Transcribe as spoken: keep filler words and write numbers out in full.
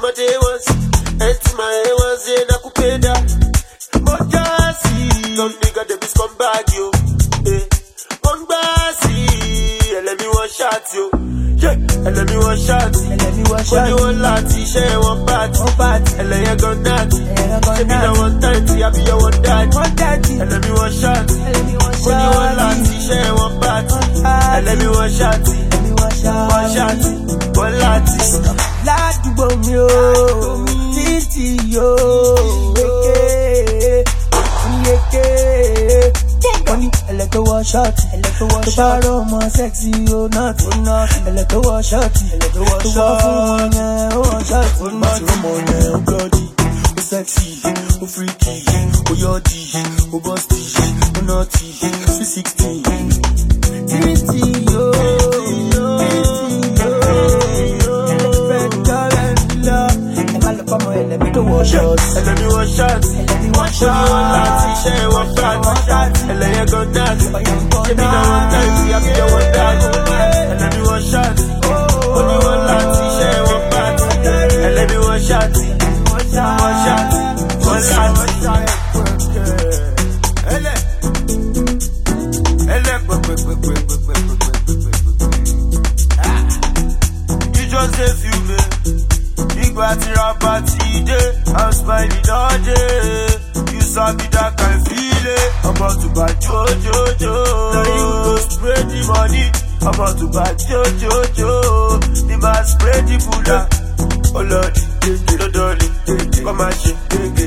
my day ones. Empty my A ones, yeah, nakupenda. Mojasi, some nigga they be scumbag yo. Eh, Mongbasi, let me one shot yo. Yeah, let me one shot. Let me one shot. When you want lati, share one party. One party. Let you go natty. She be the one thirty, I be your one daddy. One daddy. Let me one shot. Let me one shot. When you want lati, share one party. Let me one shot. Let me one shot. One shot. One lati. Ladu bomio, titi yo. Eke, eke. Money, I like to wash out. I like to wash out. The more sexy, oh not, oh not. I like to wash out. I like to wash out. Oh wash out. Oh not, oh oh bloody, oh sexy, oh freaky, oh yachty, oh busty, oh naughty, sweet sixteen. Titi yo, titi yo, red current love. Let me go wash out. Let me wash out. Let me wash out. Share one shot. Let you go dance. Give me the one time. I be the one dance. Let me wash out. Only one lati. Share one part. Let me wash out. One shot. One lati. Ele. Ele. You just a few me. Party rap party day, I'm smiling all day. You sabi that kind feeling. I'm about to buy Jojo. Now you go spread the money. I'm about to buy Jojo. The man spread the bulla. Oh Lord, no darling, come and shake.